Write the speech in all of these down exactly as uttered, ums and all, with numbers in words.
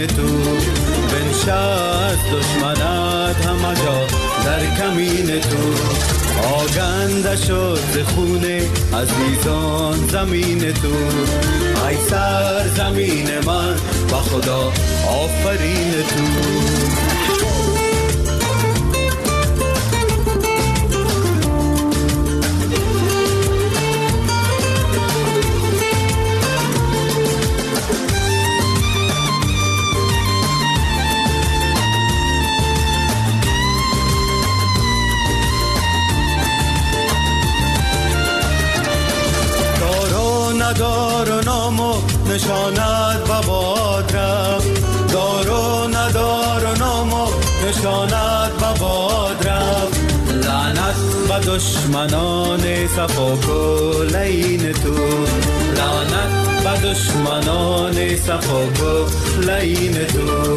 تو بنشست دشمنت همه جا در کمین تو، آگنده شد ز خون عزیزان زمین تو. ای سر زمین من با خدا آفرین تو. دار و نام و نشانت بباد رفت، دار و ندار و نام و نشانت بباد رفت. لعنت به دشمنان صفا کلین تو، لعنت به دشمنان صفا کلین تو.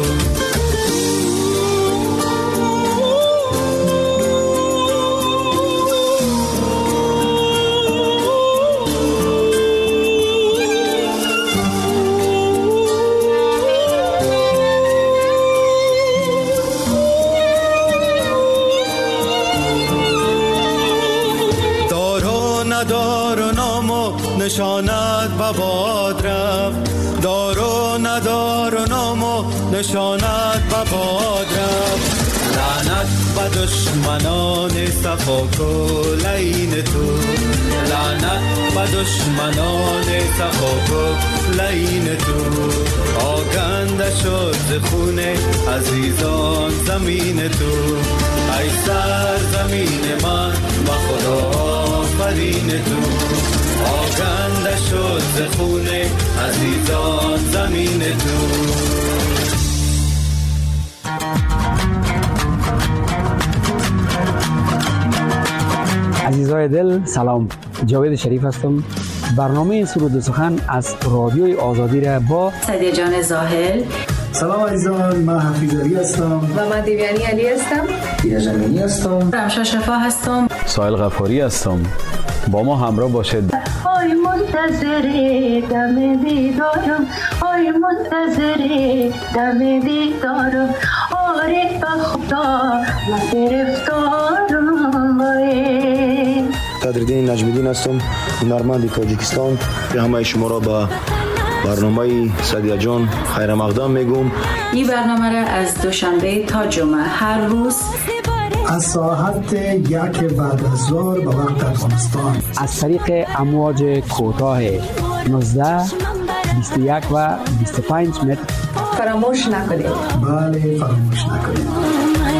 نشانت بباد رفت، دار و ندار و نام و نشانت بباد رفت. لعنت به دشمنان صفا کلین تو، لعنت به دشمنان صفا کلین تو. آگنده شد ز خون عزیزان زمین تو. ای سر زمین من با خدا آفرین تو، آگنده شد ز خون عزیزان زمین تو. عزیزای دل سلام، جاوید شریف هستم. برنامه سرود و سخن از رادیوی آزادی را با سعدیه جان زاهل. سلام عزیزان، من حفیظ علی هستم و من دیویانی علی هستم. دیده جمینی هستم. رمشا شفا هستم. سایل غفاری هستم. با ما همراه باشید. آی منتظر دم دیدارم، آی منتظر دم دیدارم، آره به خدا من گرفتارم. قدردین نجمیدین هستم، هنرمند تاجیکستان. به همه شما را به برنامه سعدیه جان خیر مقدم میگم. این برنامه را از دوشنبه تا جمعه هر روز از ساعت یک بعد از ظهر به وقت افغانستان از طریق امواج کوتاه نوزده، بیست و یک و بیست و پنج متر فراموش نکنید. بله فراموش نکنید.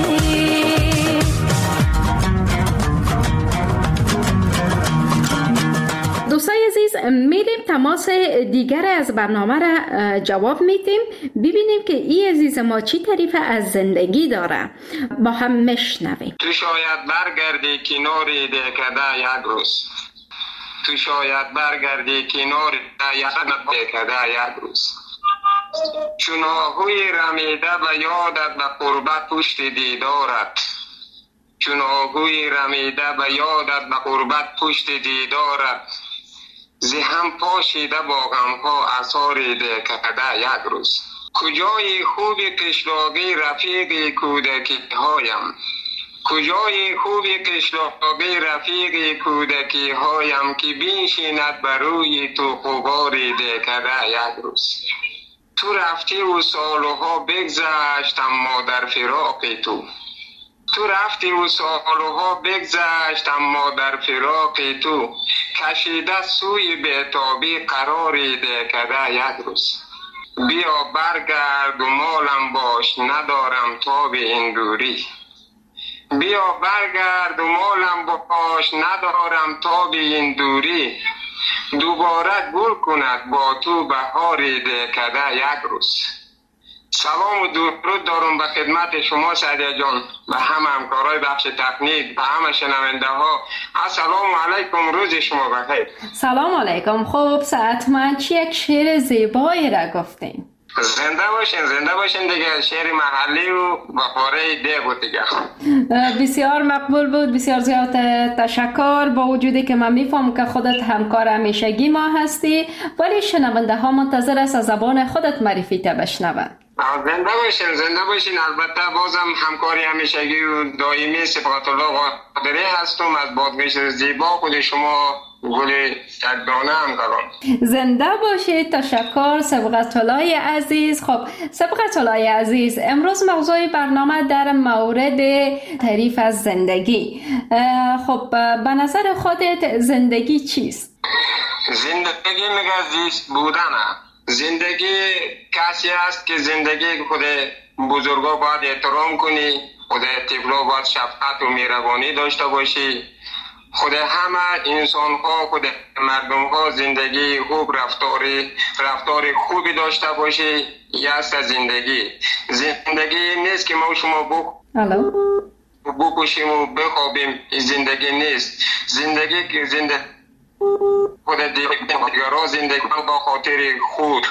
دوستای عزیز، میریم تماس دیگر از برنامه را جواب میدیم، ببینیم که این عزیز ما چی تعریف از زندگی داره. با هم میشنویم. تو شاید برگردی کناری دکده یک روز، تو شاید برگردی کناری دکده یک روز، چون آهوی رمیده به یادت به قربت پشت دیدارت، چون آهوی رمیده به یادت به قربت پشت دیدارت، زهم پاشیده با غمها اثاری دکده یک روز. کجای خوب قشلاقی رفیقی کودکی هایم، کجای خوب قشلاقی رفیقی کودکی هایم، که بینشیند بر روی تو غباری دکده یک روز. تو رفتی و سالها بگذشت اما در فراق تو، تو رفتی و سالها بگذشت اما در فراق تو، کشیده سوی بیتابی قراری دکده یک روز. بیا برگرد و مالم باش ندارم تاب این دوری، بیا برگرد و مالم باش ندارم تاب این دوری، دوباره گل کند با تو بهاری دکده یک روز. سلام و درود دارم به خدمت شما سعدیه جان، به همه همکارای بخش تکنیک، به همه شنونده ها. السلام علیکم، روز شما بخیر. سلام علیکم. خوب ساعت من چی یک شعر زیبایی را گفتین. زنده باشین، زنده باشین دیگه. شعر محلی و بخاره ده بود دیگه. بسیار مقبول بود، بسیار زیاد تشکر. با وجودی که من میفهم که خودت همکار همیشگی ما هستی، ولی شنونده ها منتظر است از زبان خودت معرفی تا بشنون. زنده باشین زنده باشین. البته بازم همکاری همیشگی و دائمی صبغت الله قادری هستم از بادگشت زیبا خود شما گل یکدانه همکاران. زنده باشید. تشکر صبغت الله عزیز. خب صبغت الله عزیز، امروز موضوع برنامه در مورد تعریف از زندگی. خب به نظر خودت زندگی چیست؟ زندگی میگه زیست بودنه. زندگی کسی است که زندگی خود بزرگا باید احترام کنی، خود طفلا باید شفقت و مهربانی داشته باشی، خود همه انسان ها خود مردم ها زندگی خوب رفتاری رفتار خوبی داشته باشی. یه است زندگی. زندگی نیست که ما شما بخ... بکشیم و بخوابیم. زندگی نیست. زندگی که زندگی خود دیگران زندگی با خاطر خود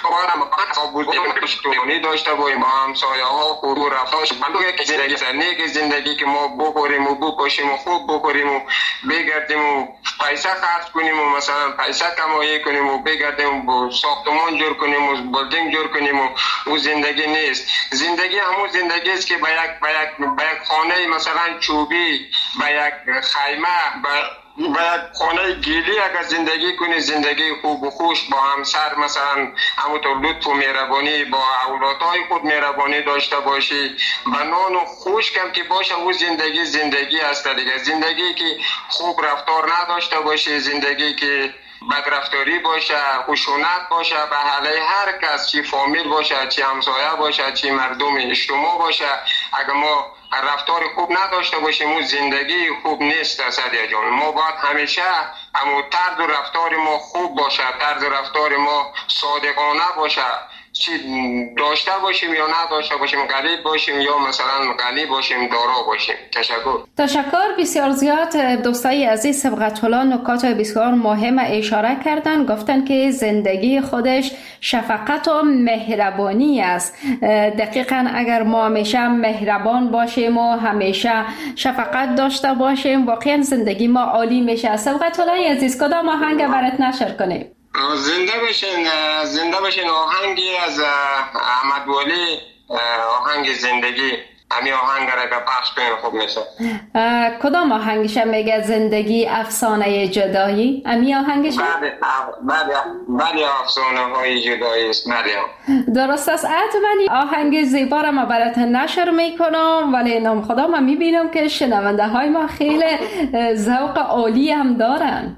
باید داشته باشیم، با همسایه ها خوب و رفتار زندگی زندگی زندگی که ما بخوریم و بکشیم و خوب بخوریم و بگردیم و پیسه خرج کنیم و مثلا پیسه کمایی کنیم و بگردیم و ساختمان جور کنیم و بلدینگ جور کنیم و او زندگی نیست. زندگی همون زندگی است که به یک به یک به یک خانه مثلا چوبی، به یک خیمه، به باید خانه گیلی اگر زندگی کنی، زندگی خوب و خوش با همسر مثلا همونطور لطف و مهربانی با اولادهای خود مهربانی داشته باشی، و نان و خشکم که باشه، او زندگی زندگی است دیگه. زندگی که خوب رفتار نداشته باشی، زندگی که بدرفتاری باشه، خشونت باشه به حاله هر کس، چی فامیل باشه، چی همسایه باشه، چی مردم اجتماع باشه، اگر ما رفتار خوب نداشته باشیم اون زندگی خوب نیست. سعدیه جان، ما باید همیشه همون طرز و رفتار ما خوب باشه، طرز رفتار ما صادقانه باشه، چی داشته باشیم یا نداشته باشیم، غریب باشیم یا مثلا غنی باشیم، دارا باشیم. تشکر. تشکر بسیار زیاد. دوستای عزیز صبغت الله نکات بسیار مهم اشاره کردن. گفتن که زندگی خودش شفقت و مهربانی است. دقیقاً اگر ما همیشه مهربان باشیم و همیشه شفقت داشته باشیم، واقعا زندگی ما عالی میشه. صبغت الله عزیز، کدام آهنگ برات نشر کنیم؟ زنده باشین زنده باشین آهنگی از احمد ولی، آهنگ زندگی. همین آهنگ را که پخش کنیم خوب میشه. کدام آهنگش میگه؟ زندگی افسانه جدایی؟ همین آهنگش؟ بله بله بله افسانه های جدایی است. بله درست است. حتما آهنگ زیبا را ما برات نشر میکنم، ولی نام خدا ما میبینم که شنونده های ما خیلی ذوق عالی هم دارن.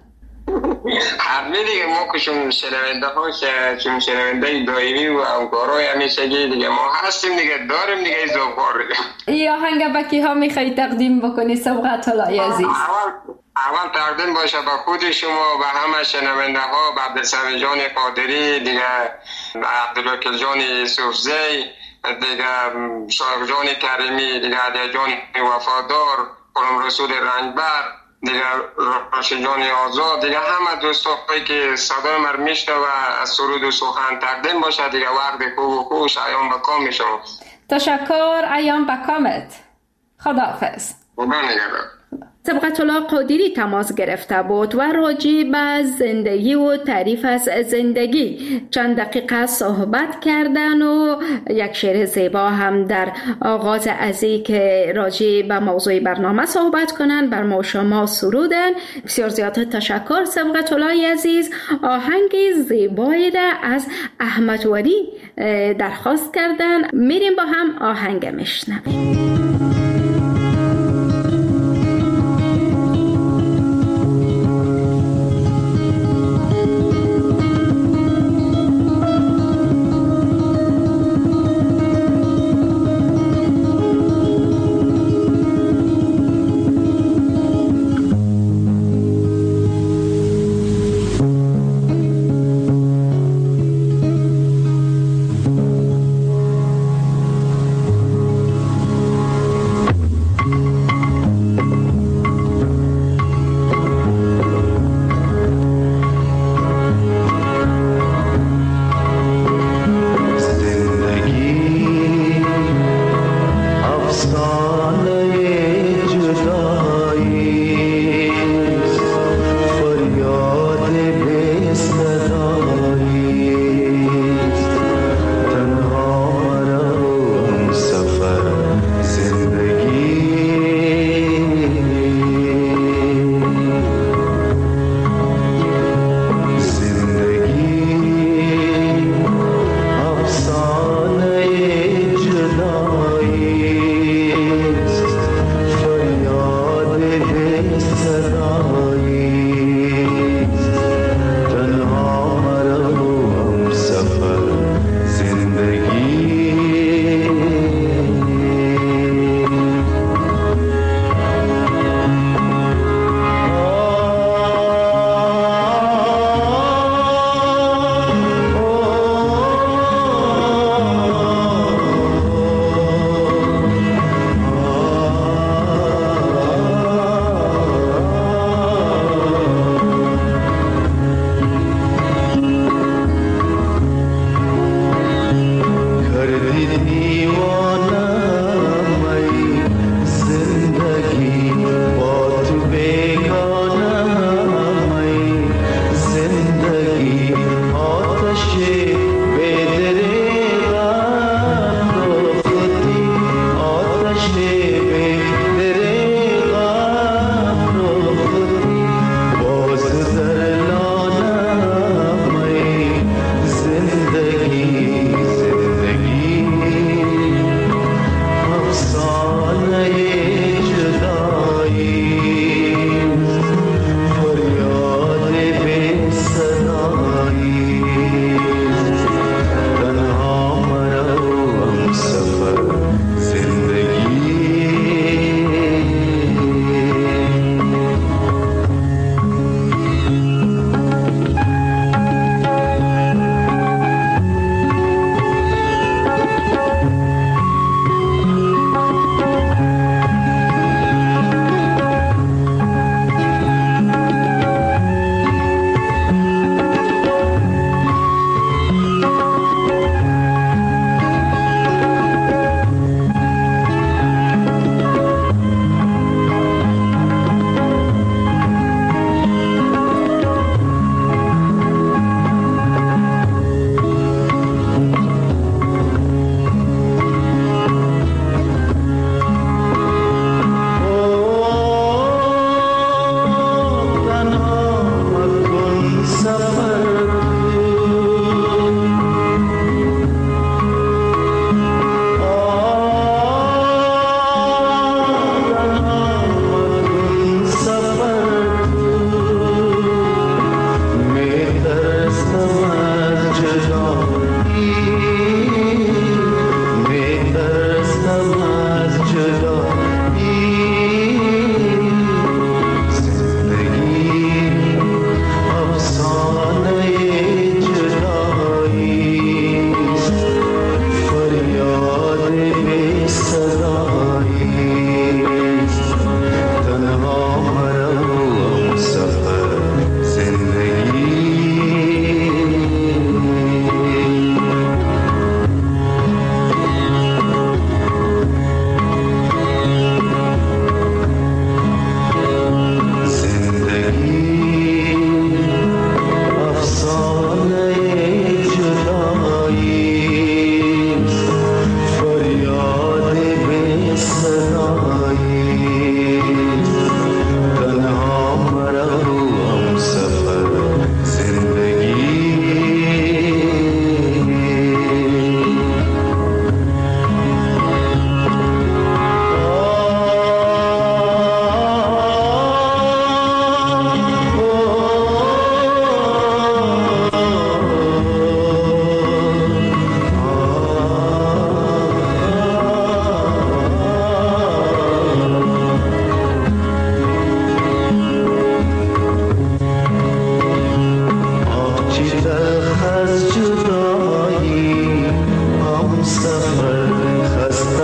حرمی دیگه، ما که شما شنونده ها شما شنونده دائمی و همکارای همیشگی دیگه ما هستیم دیگه، داریم دیگه این ذوق‌ها دیگه. این آهنگ به کی ها میخوایی تقدیم بکنی صبغت الله عزیز؟ اول اول تقدیم باشه به خود شما و همه شنونده ها، به عبدالسلام جان قادری دیگه، به عبدالوکیل جان یوسفزی دیگه، شایق جان کریمی دیگه، علی جان وفادار، قلم رسول رنجبر دیگه، راشد جان آزاد دیگه، همه دوستایی که صدای من میشنوه از سرود و سخن تقدیم باشه دیگه. وقت خوب و خوش ایام بکام شما. تشکر. ایام بکامت. خداحافظ. خدا نگهدار. صبغت الله قادری تماس گرفته بود و راجع به زندگی و تعریف از زندگی چند دقیقه صحبت کردن و یک شعر زیبا هم در آغاز از این که راجع به موضوع برنامه صحبت کنن بر ما شما سرودن. بسیار زیاد تشکر صبغت الله عزیز. آهنگ زیبایی را از احمد ولی درخواست کردن. میریم با هم آهنگ میشنویم.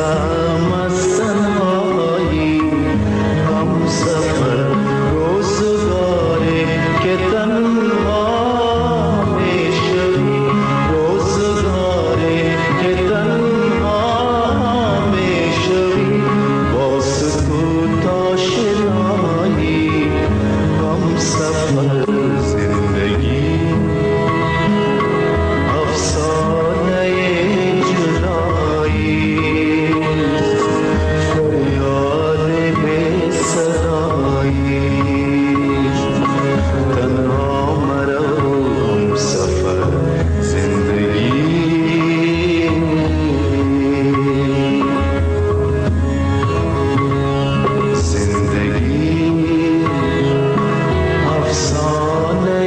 باشم از تنهایی هم سفر روزگاری که تنها میشوی روزگاری که تنها میشوی با سکوت آشنایی هم سفر زندگی افسانه جدایی فریاد بی صدایی تنها مرو هم سفر زندگی زندگی افسانه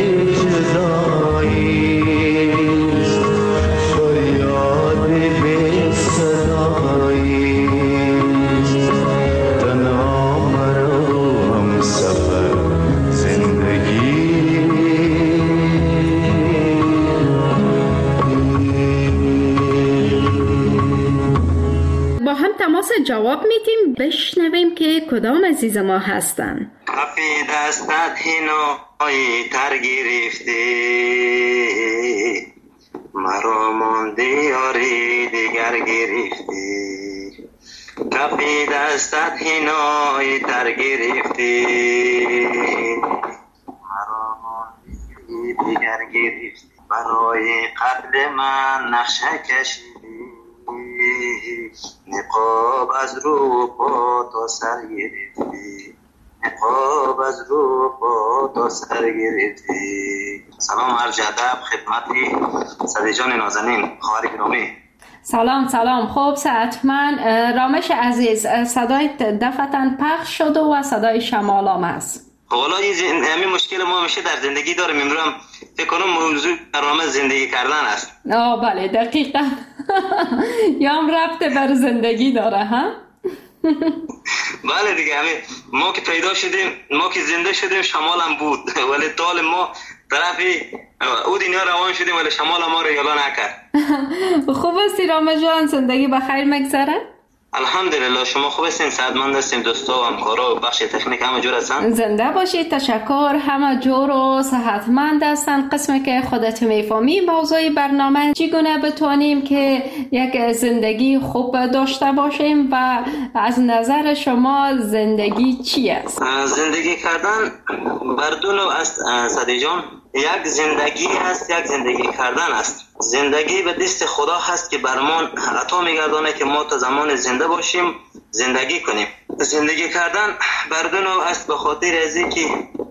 جدایی فریاد بی صدایی تنها مرو هم سفر زندگی با هم تماس جواب میدیم، بشنویم که کدام عزیز ما هستن. کپی دستت هینایی تر گرفتی مرا مانده یاری دیگر گرفتی کپی دستت هینایی تر گرفتی مرا مانده دیگر گرفتی برای قتل من نقشه کشیدی نقاب از رو پا تا سر گرفتی نقاب از رو پا تا سر گرفتی. سلام عرض ادب خدمت صدی جان نازنین خواهر گرامی. سلام سلام. خوب صحتمند. رامش عزیز، صدایت دفعتاً پخش شده و صدای شمالام است. والا این همین مشکل ما میشه در زندگی داریم. امروز هم فکر کنم موضوع برنامه زندگی کردن است. آه بله دقیقاً. یا هم ربط بر زندگی داره ها؟ بله دیگه، همین ما که پیدا شدیم، ما که زنده شدیم شمال هم بود ولی طال ما طرفی او دنیا روان شدیم ولی شمال ما رو یالا نکرد. خوب هستی رامش جان؟ زندگی بخیر مگذره؟ الحمدلله. شما خوب هستین؟ صحتمند هستین؟ دوستا و همکارا و بخش تکنیک همه جور هستن؟ زنده باشید. تشکر. همه جور و صحتمند هستن. قسمی که خودت میفهمی موضوع برنامه چگونه بتونیم که یک زندگی خوب داشته باشیم و از نظر شما زندگی چی است؟ زندگی کردن بر دو نوع است صدی جان. یک زندگی است، یک زندگی کردن است. زندگی به دست خدا هست که برمان عطا میگردانه که ما تا زمان زنده باشیم زندگی کنیم. زندگی کردن بر دو نوع است، به خاطر از اینکه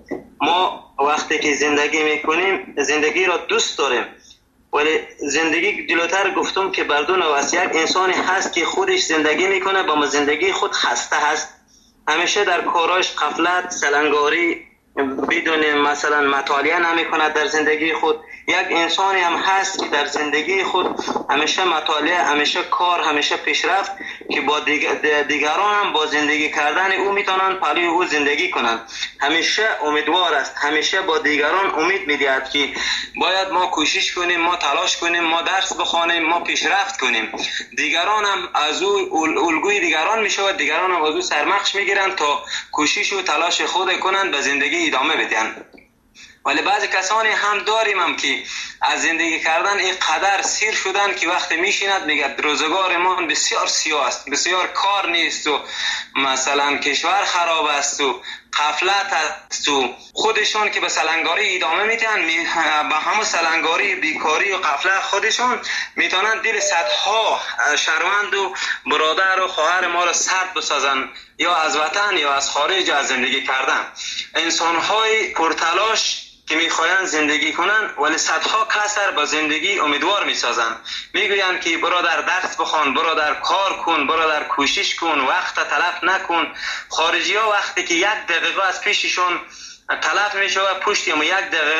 ما وقتی که زندگی میکنیم زندگی را دوست داریم، ولی زندگی جلوتر گفتم که بر دو نوع است. یک انسانی هست که خودش زندگی میکنه با زندگی خود خسته هست، همیشه در کاراش غفلت سلنگاری بدون مثلا مطالعه نمی کند در زندگی خود. یک انسانی هم هست که در زندگی خود همیشه مطالعه، همیشه کار، همیشه پیشرفت که با دیگران هم با زندگی کردن او میتونن پلی او زندگی کنند. همیشه امیدوار است، همیشه با دیگران امید میدهد که باید ما کوشش کنیم، ما تلاش کنیم، ما درس بخوانیم، ما پیشرفت کنیم. دیگران هم از او الگوی دیگران میشود، دیگران هم از او سرمخش میگیرند تا کوشش و تلاش خود کنند به زندگی ادامه بدن. ولی بعضی کسانی هم داریم هم که از زندگی کردن این قدر سیر شدن که وقتی میشیند میگه روزگارمان بسیار سیاه است، بسیار کار نیست و مثلا کشور خراب است و غفلت است و خودشون که به سلنگاری ادامه میتن با همه سلنگاری بیکاری و غفلت خودشون میتونن دل صدها شهروند و برادر و خواهر ما را سرد بسازن، یا از وطن یا از خارج از زندگی کردن. انسان‌های پرتلاش که میخواین زندگی کنن ولی صدها کسر با زندگی امیدوار میسازن، میگوین که برادر درس بخوان، برادر کار کن، برادر کوشش کن، وقت تلف نکن. خارجی ها وقتی که یک دقیقه از پیششون تلف میشه و پشتی هم یک دقیقه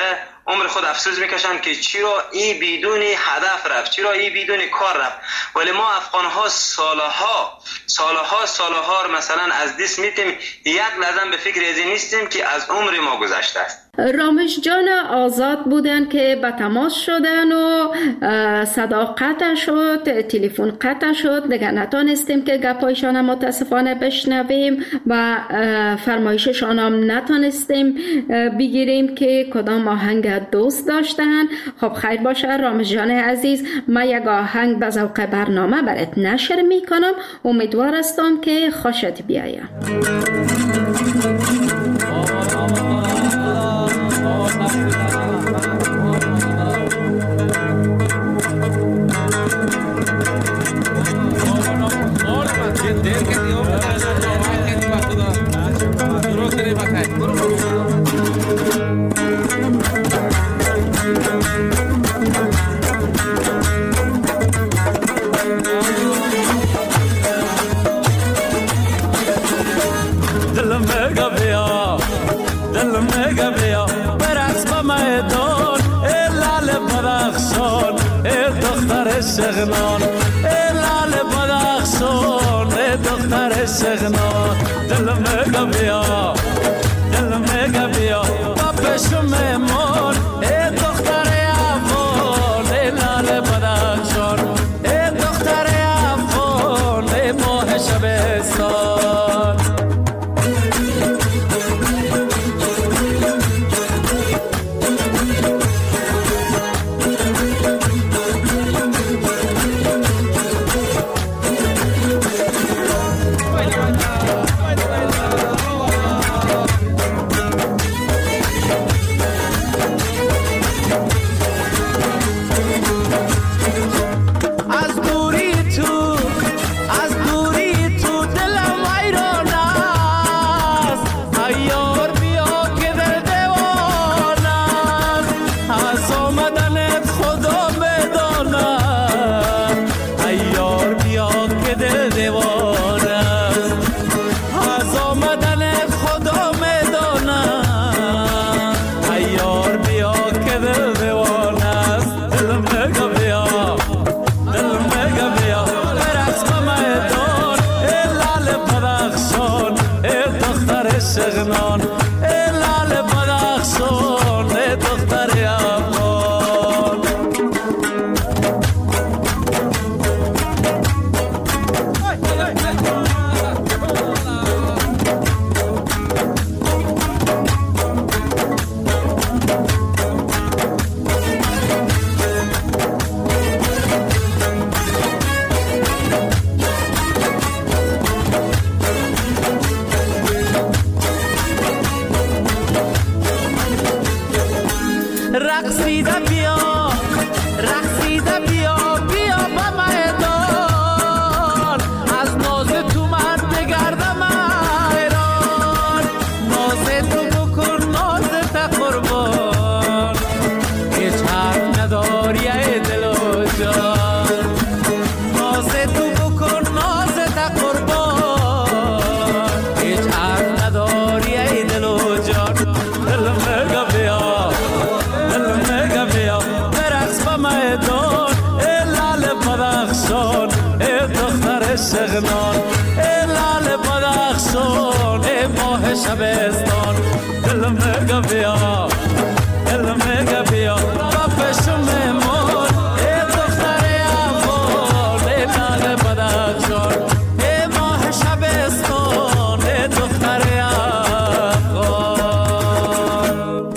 عمر خود افسوس میکشن که چرا این بدون هدف رفت، چرا این بدون کار رفت. ولی ما افغان ها سالها سالها سالها مثلا از دست میتیم، یک لحظه به فکر از این نیستیم که از عمر ما گذشته است. رامش جان آزاد بودن که به تماس شدن و صدا قطع شد، تلفن قطع شد، دیگه نتونستیم که گپایشان متاسفانه بشنویم و فرمایششان هم نتونستیم بگیریم که کدام آهنگ دوست داشتن. خب خیر باشه رامش جان عزیز، من یک آهنگ به ذوق برنامه برات نشر میکنم، امیدوار هستم که خوشت بیاید. سغنان لال بدخشان دختر سغنان دل مگا بیا دل مگا بیا با پشم مون دختر افغان لال بدخشان دختر افغان ماه شبستان. سغنان لال بدخشان ماه شبستان دل مگا بیا دل مگا بیا با پشم مون دختر افغان لال بدخشان ماه شبستان دختر افغان.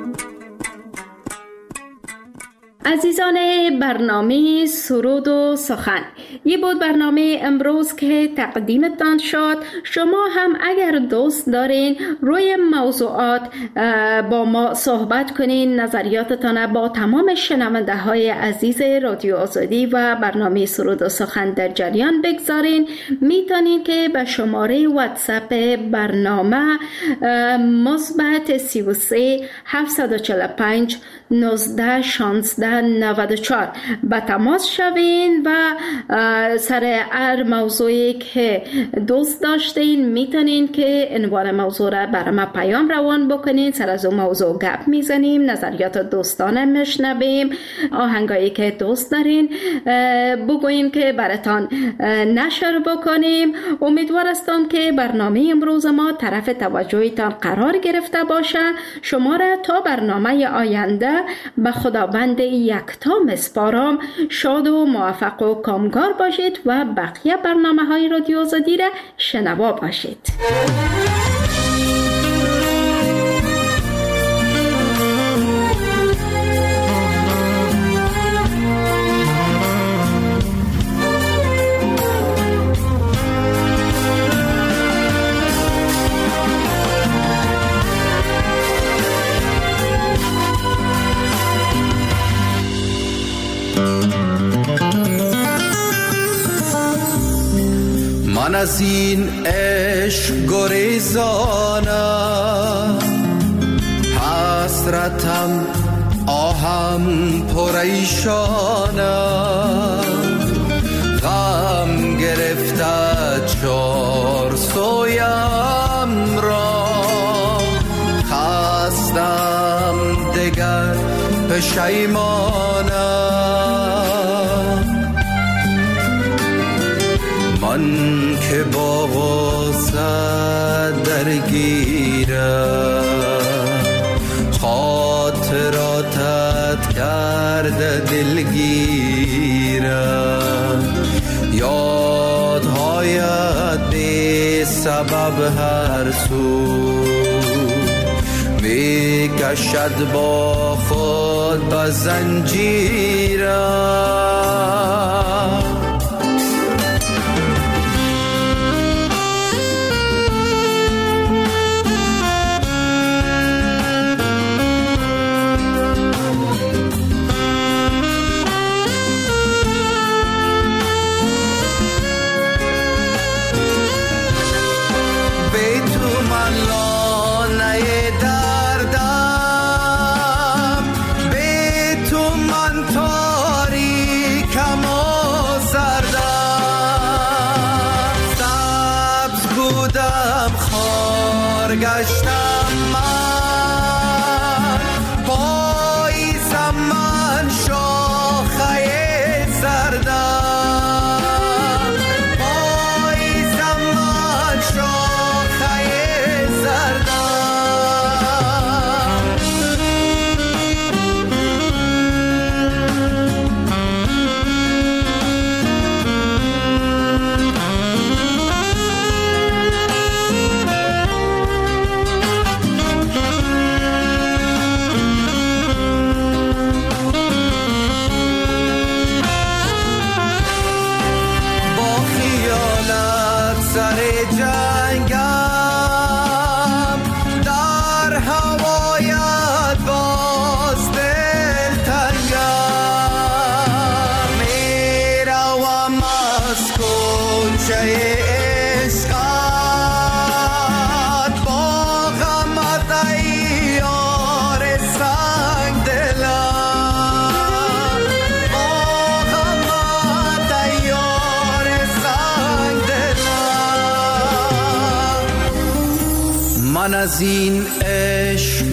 عزیزان برنامه سرود و سخن، یه بود برنامه امروز که تقدیمتان شد. شما هم اگر دوست دارین روی موضوعات با ما صحبت کنین، نظریاتتان با تمام شنونده های عزیز رادیو آزادی و برنامه سرود و سخن در جریان بگذارین، میتونین که به شماره واتساپ برنامه مثبت سی و سه هفتصد و چهل و پنج نوزده شانزده نود و چهار به تماس شوین و سر هر موضوعی که دوست داشتین میتونین که عنوان موضوع را برای ما پیام روان بکنین، سر از اون موضوع گپ میزنیم، نظریات دوستانه میشنویم، آهنگایی که دوست دارین بگوین که براتان نشر بکنیم. امیدوار هستم که برنامه امروز ما طرف توجهتان قرار گرفته باشه. شما را تا برنامه آینده به خداوند یکتا مسپارم. شاد و موفق و کامگار باشید و بقیه برنامه های رادیو آزادی را شنوا باشید. من از این عشق گریزانم، حسرتم آهم پریشانم، غم گرفته چار سویم را، خستم دگر پشیمانم. من که با غصه درگیرم، خاطراتت کرده دلگیرم، یادهایت بی سبب هر سو می کشد با خود به زنجیرم. گشتم من، پاییزم من شاخه زردم، پاییزم من شاخه زردم. من از این عشق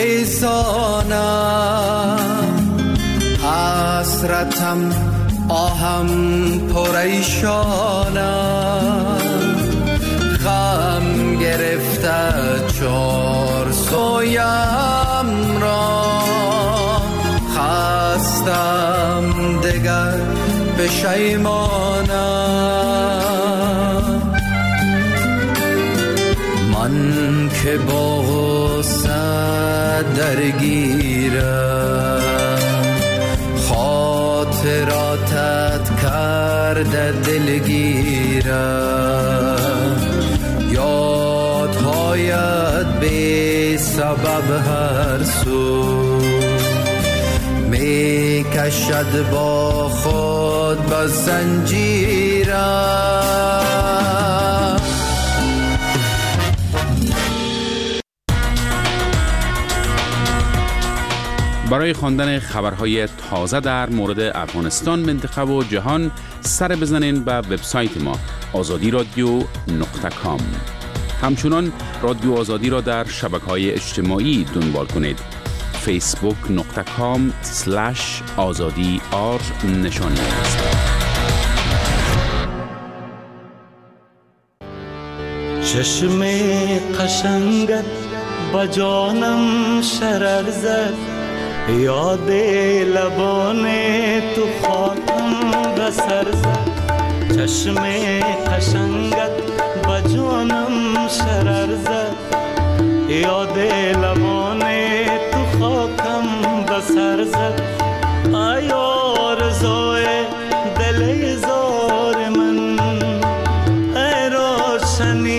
گریزانم، حسرتم آهم پریشانم، غم گرفته چار سویم را، خستم دگر پشیمانم. من که با غصه درگیرم، خاطراتت کرده دلگیرم، یادهایت بی سبب هر سو می کشد با خود به زنجیرم. برای خواندن خبرهای تازه در مورد افغانستان، منطقه و جهان سر بزنین به وبسایت ما آزادی رادیو نقطه کام. همچنان رادیو آزادی را در شبکه‌های اجتماعی دنبال کنید. فیسبوک نقطه کام سلش آزادی آر نشان است. چشم قشنگت با جانم شرر زد، یاد لبان تو خاکم به سر زد. چشم قشنگت با جانم شرر زد، یاد لبان تو خاکم به سر زد. ای آرزوی دل زار من، ای روشنی